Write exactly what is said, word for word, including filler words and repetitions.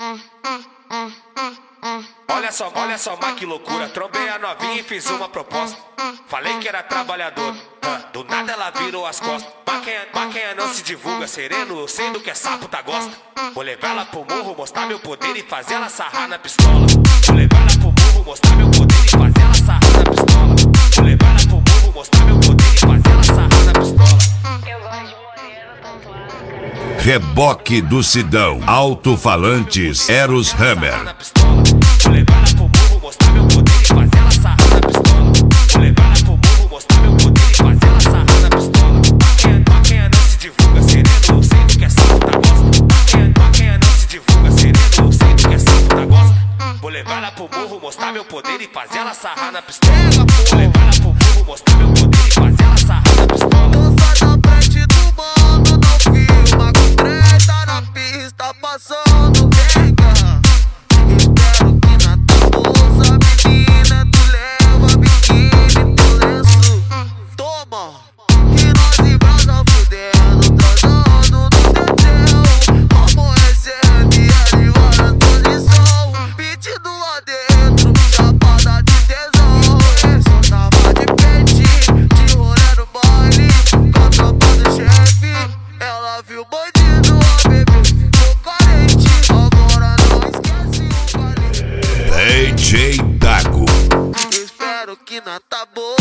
Olha só, olha só, mas que loucura. Trombei a novinha e fiz uma proposta. Falei que era trabalhador, do nada ela virou as costas. Maquinha, maquinha não se divulga, sereno, eu sei do que é sapo tá gosta. Vou levar ela pro morro, mostrar meu poder e fazer ela sarrar na pistola. Vou levar ela pro morro, mostrar meu poder e fazer ela sarrar na pistola. Vou levar ela pro morro, mostrar meu poder e fazer ela sarrar na pistola. Eu gosto de morena tatuada. Reboque do Sidão, alto-falantes, Eros Hammer. Vou levar ela pro morro, mostrar meu poder e fazer ela sarrar na pistola. Vou levar ela pro morro, mostrar meu poder e fazer ela sarrar na pistola. Maquinha, maquinha não se divulga, sereno, eu sei do que é sapo tá gosta. Maquinha, maquinha não se divulga, sereno, eu sei do que é sapo tá gosta. Vou levar ela pro morro, mostrar meu poder e fazer ela sarrar na pistola. Vou levar ela pro morro, mostrar meu poder e fazer ela sarrar na pistola. Tô só na frente do mano, não filma com treta na pista passando, pega. Espero que na tua bolsa, menina, tu leva biquíni, teu lenço. Toma, e nós em brasa fudendo, transando no teteu. Amanhecendo e ali várias posição, pedindo lá dentro, chapada de tesão. Esse tava de peitinho, de rolê no baile, com a tropa do chefe. Ela viu o bandido, a bebê ficou carente. Agora não esquece o vale. D J Dago. Espero que na tá boa.